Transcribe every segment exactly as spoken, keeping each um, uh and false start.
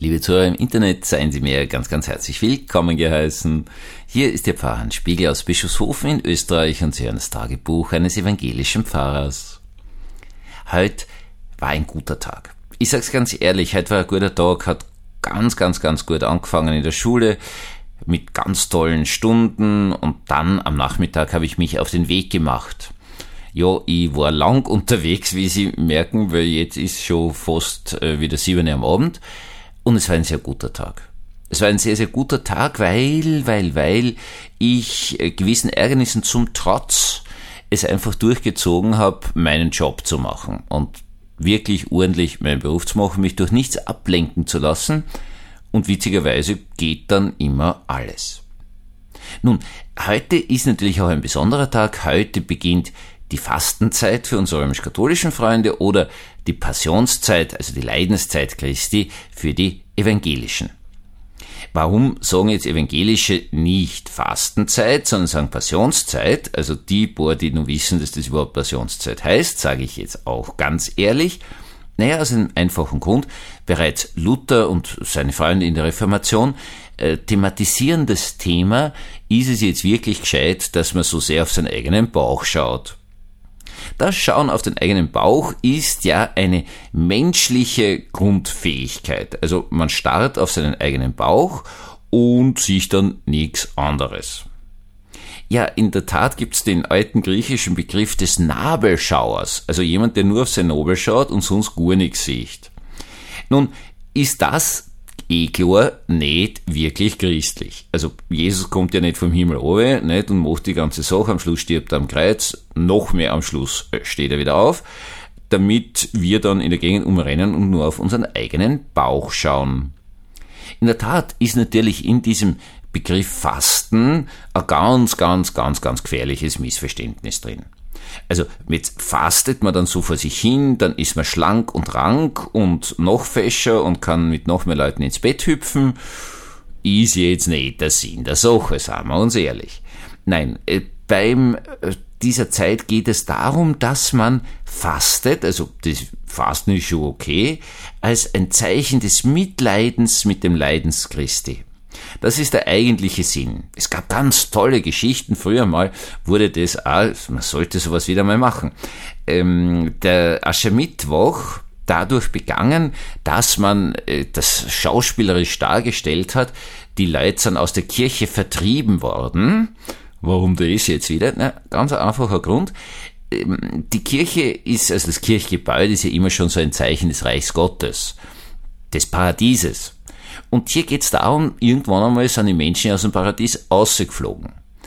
Liebe Zuhörer im Internet, seien Sie mir ganz, ganz herzlich willkommen geheißen. Hier ist Ihr Pfarrer Hans Spiegel aus Bischofshofen in Österreich und Sie hören das Tagebuch eines evangelischen Pfarrers. Heute war ein guter Tag. Ich sag's ganz ehrlich, heute war ein guter Tag, hat ganz, ganz, ganz gut angefangen in der Schule mit ganz tollen Stunden und dann am Nachmittag habe ich mich auf den Weg gemacht. Ja, ich war lang unterwegs, wie Sie merken, weil jetzt ist schon fast äh, wieder sieben Uhr am Abend. Und es war ein sehr guter Tag. Es war ein sehr, sehr guter Tag, weil, weil, weil ich äh, gewissen Ärgernissen zum Trotz es einfach durchgezogen habe, meinen Job zu machen und wirklich ordentlich meinen Beruf zu machen, mich durch nichts ablenken zu lassen. Und witzigerweise geht dann immer alles. Nun, heute ist natürlich auch ein besonderer Tag. Heute beginnt die Fastenzeit für unsere römisch-katholischen Freunde oder die Passionszeit, also die Leidenszeit Christi für die Evangelischen. Warum sagen jetzt Evangelische nicht Fastenzeit, sondern sagen Passionszeit? Also die paar, die nun wissen, dass das überhaupt Passionszeit heißt, sage ich jetzt auch ganz ehrlich. Naja, aus einem einfachen Grund. Bereits Luther und seine Freunde in der Reformation äh, thematisieren das Thema, ist es jetzt wirklich gescheit, dass man so sehr auf seinen eigenen Bauch schaut. Das Schauen auf den eigenen Bauch ist ja eine menschliche Grundfähigkeit. Also man starrt auf seinen eigenen Bauch und sieht dann nichts anderes. Ja, in der Tat gibt es den alten griechischen Begriff des Nabelschauers. Also jemand, der nur auf sein Nabel schaut und sonst gar nichts sieht. Nun, ist das eh klar nicht wirklich christlich. Also Jesus kommt ja nicht vom Himmel runter, nicht, und macht die ganze Sache, am Schluss stirbt er am Kreuz, noch mehr am Schluss steht er wieder auf, damit wir dann in der Gegend umrennen und nur auf unseren eigenen Bauch schauen. In der Tat ist natürlich in diesem Begriff Fasten ein ganz, ganz, ganz, ganz gefährliches Missverständnis drin. Also jetzt fastet man dann so vor sich hin, dann ist man schlank und rank und noch fescher und kann mit noch mehr Leuten ins Bett hüpfen. Ist jetzt nicht der Sinn der Sache, sagen wir uns ehrlich. Nein, äh, beim äh, dieser Zeit geht es darum, dass man fastet, also das Fasten ist schon okay, als ein Zeichen des Mitleidens mit dem Leidens Christi. Das ist der eigentliche Sinn. Es gab ganz tolle Geschichten. Früher mal wurde das auch, man sollte sowas wieder mal machen. Ähm, der Aschermittwoch dadurch begangen, dass man äh, das schauspielerisch dargestellt hat. Die Leute sind aus der Kirche vertrieben worden. Warum das jetzt wieder? Na, ganz ein einfacher Grund. Ähm, die Kirche ist, also das Kirchgebäude ist ja immer schon so ein Zeichen des Reichs Gottes, des Paradieses. Und hier geht es darum, irgendwann einmal sind die Menschen aus dem Paradies ausgeflogen.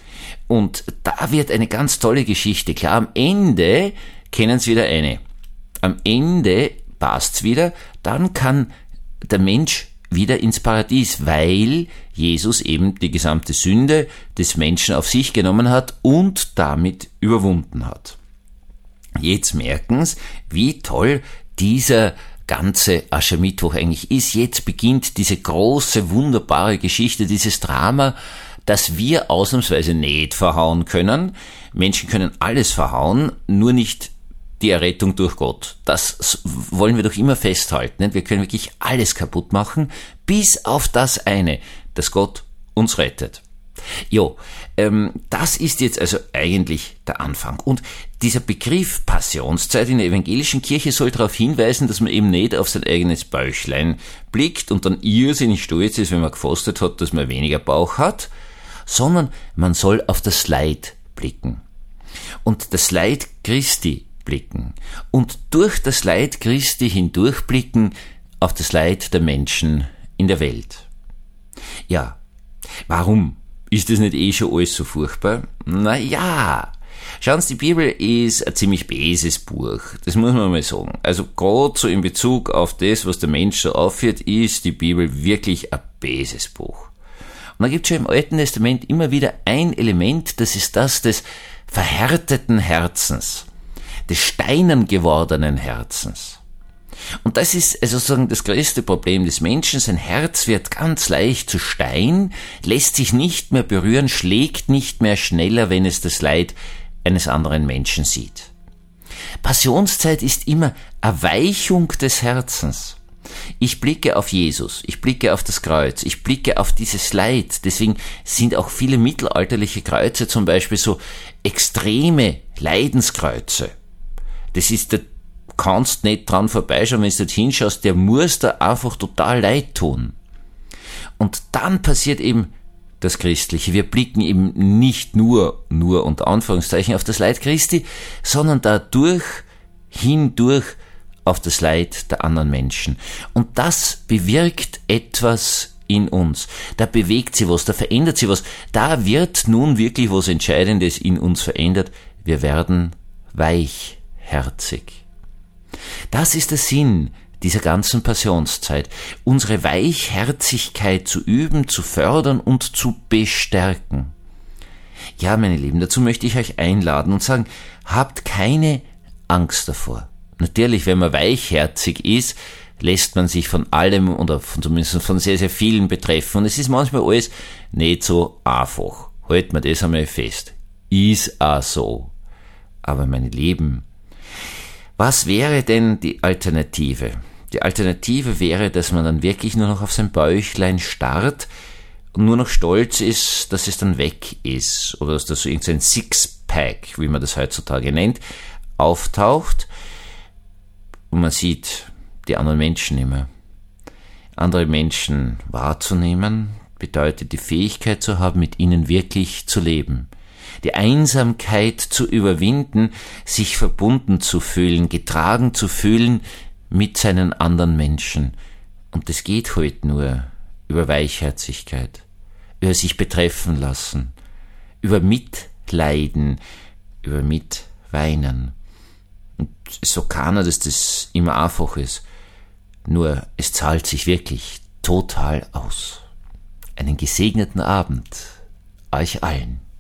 Und da wird eine ganz tolle Geschichte. Klar, am Ende kennen sie wieder eine. Am Ende passt's wieder, dann kann der Mensch wieder ins Paradies, weil Jesus eben die gesamte Sünde des Menschen auf sich genommen hat und damit überwunden hat. Jetzt merken's, wie toll dieser ganze Aschermittwoch eigentlich ist. Jetzt beginnt diese große, wunderbare Geschichte, dieses Drama, das wir ausnahmsweise nicht verhauen können. Menschen können alles verhauen, nur nicht die Errettung durch Gott. Das wollen wir doch immer festhalten. Wir können wirklich alles kaputt machen, bis auf das eine, dass Gott uns rettet. Jo, ähm, das ist jetzt also eigentlich der Anfang. Und dieser Begriff Passionszeit in der evangelischen Kirche soll darauf hinweisen, dass man eben nicht auf sein eigenes Bäuchlein blickt und dann irrsinnig stolz ist, wenn man gefastet hat, dass man weniger Bauch hat, sondern man soll auf das Leid blicken. Und das Leid Christi blicken. Und durch das Leid Christi hindurchblicken auf das Leid der Menschen in der Welt. Ja, warum? Ist das nicht eh schon alles so furchtbar? Na ja, schauen Sie, die Bibel ist ein ziemlich böses Buch, das muss man mal sagen. Also gerade so in Bezug auf das, was der Mensch so aufführt, ist die Bibel wirklich ein böses Buch. Und da gibt es schon im Alten Testament immer wieder ein Element, das ist das des verhärteten Herzens, des steinern gewordenen Herzens. Und das ist also sozusagen das größte Problem des Menschen. Sein Herz wird ganz leicht zu Stein, lässt sich nicht mehr berühren, schlägt nicht mehr schneller, wenn es das Leid eines anderen Menschen sieht. Passionszeit ist immer Erweichung des Herzens. Ich blicke auf Jesus, ich blicke auf das Kreuz, ich blicke auf dieses Leid. Deswegen sind auch viele mittelalterliche Kreuze zum Beispiel so extreme Leidenskreuze. Das ist, da kannst nicht dran vorbeischauen, wenn du dort hinschaust, der muss da einfach total leid tun. Und dann passiert eben das Christliche. Wir blicken eben nicht nur, nur unter Anführungszeichen auf das Leid Christi, sondern dadurch, hindurch auf das Leid der anderen Menschen. Und das bewirkt etwas in uns. Da bewegt sie was, da verändert sie was. Da wird nun wirklich was Entscheidendes in uns verändert. Wir werden weichherzig. Das ist der Sinn dieser ganzen Passionszeit. Unsere Weichherzigkeit zu üben, zu fördern und zu bestärken. Ja, meine Lieben, dazu möchte ich euch einladen und sagen, habt keine Angst davor. Natürlich, wenn man weichherzig ist, lässt man sich von allem oder von, zumindest von sehr, sehr vielen betreffen. Und es ist manchmal alles nicht so einfach. Halten wir das einmal fest. Ist auch so. Aber meine Lieben, was wäre denn die Alternative? Die Alternative wäre, dass man dann wirklich nur noch auf sein Bäuchlein starrt und nur noch stolz ist, dass es dann weg ist. Oder dass da so irgendein Sixpack, wie man das heutzutage nennt, auftaucht. Und man sieht die anderen Menschen immer. Andere Menschen wahrzunehmen, bedeutet die Fähigkeit zu haben, mit ihnen wirklich zu leben. Die Einsamkeit zu überwinden, sich verbunden zu fühlen, getragen zu fühlen mit seinen anderen Menschen. Und das geht heute nur über Weichherzigkeit, über sich betreffen lassen, über Mitleiden, über Mitweinen. Und so kann er, dass das immer einfach ist. Nur es zahlt sich wirklich total aus. Einen gesegneten Abend euch allen.